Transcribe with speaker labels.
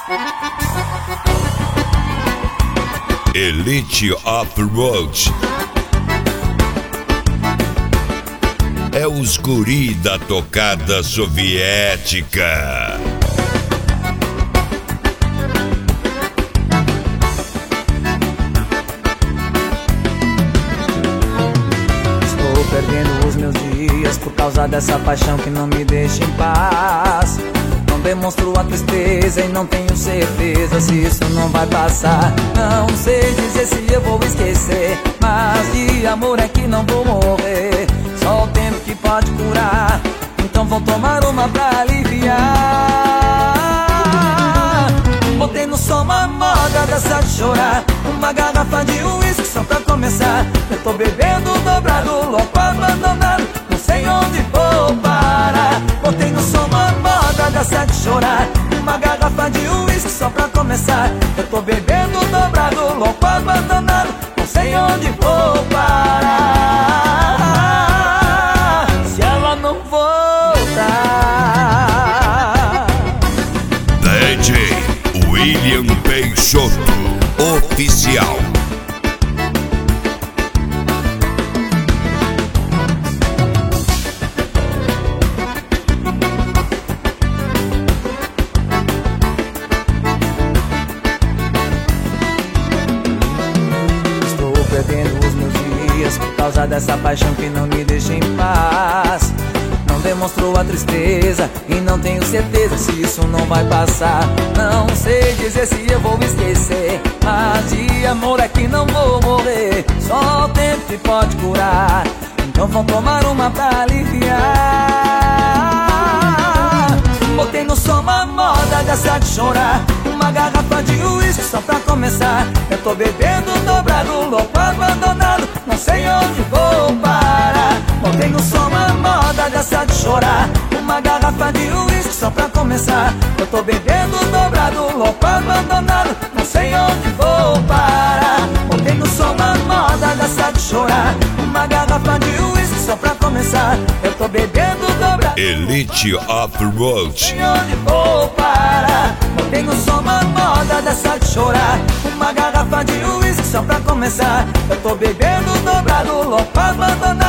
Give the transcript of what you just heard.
Speaker 1: Elite Off-Road é os guri da tocada soviética.
Speaker 2: Estou perdendo os meus dias por causa dessa paixão que não me deixa em paz. Não demonstro a tristeza e não tenho certeza se isso não vai passar. Não sei dizer se eu vou esquecer, mas de amor é que não vou morrer. Só o tempo que pode curar, então vou tomar uma pra aliviar. Botei no som uma moda dessa de chorar, uma garrafa de uísque só pra começar. Eu tô bebendo dobrado, louco abandonado, não sei onde vou parar. Botei no som uma moda dessa de chorar, uma garrafa de uísque só pra começar. Eu tô bebendo dobrado, louco abandonado, não sei onde vou parar se ela não voltar.
Speaker 1: DJ William Peixoto Oficial.
Speaker 2: Perdendo os meus dias por causa dessa paixão que não me deixa em paz. Não demonstrou a tristeza e não tenho certeza se isso não vai passar. Não sei dizer se eu vou esquecer, mas de amor é que não vou morrer. Só o tempo que pode curar, então vão tomar uma pra aliviar. Botei no som uma moda dessa de chorar, uma garrafa de uísque só pra começar. Eu tô bebendo dobrado, louco abandonado, não sei onde vou parar. Botei no som uma moda dessa de chorar, uma garrafa de uísque só pra começar. Eu tô bebendo dobrado, louco abandonado, não sei onde vou parar. Botei no som uma moda dessa de chorar, uma garrafa de uísque só pra começar. Eu tô bebendo dobrado,
Speaker 1: Elite Off-Road.
Speaker 2: sei onde vou parar. Botei no som uma moda dessa de chorar, uma garrafa de uísque só pra começar. Eu tô bebendo dobrado, louco abandonado,